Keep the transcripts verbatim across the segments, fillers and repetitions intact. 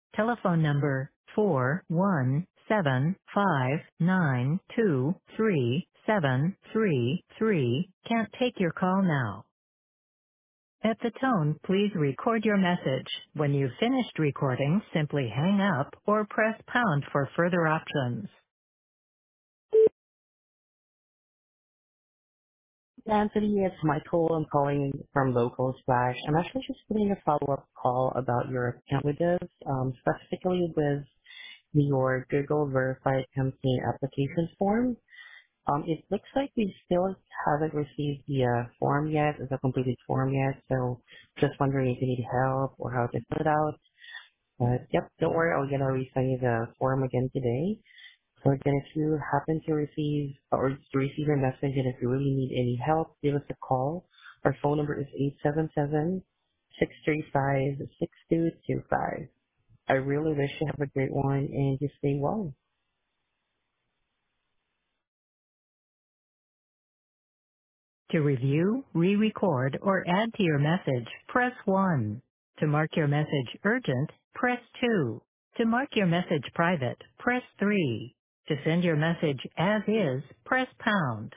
Telephone number four one seven five nine two three seven three three can't take your call now. At the tone, please record your message. When you've finished recording, simply hang up or press pound for further options. Anthony, it's Michael. I'm calling from Local Splash. I'm actually just doing a follow-up call about your account with us, um, specifically with your Google Verified Campaign application form. Um, it looks like we still haven't received the uh, form yet, the completed form yet, so just wondering if you need help or how to fill it out. But yep, don't worry, I'll get a resend you the form again today. So again, if you happen to receive or to receive a message and if you really need any help, give us a call. Our phone number is eight seven seven, six three five, six two two five. I really wish you have a great one and you stay well. To review, re-record, or add to your message, press one. To mark your message urgent, press two. To mark your message private, press three. To send your message as is, press pound.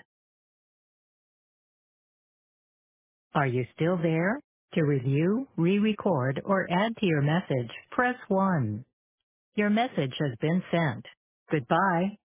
Are you still there? To review, re-record, or add to your message, press one. Your message has been sent. Goodbye.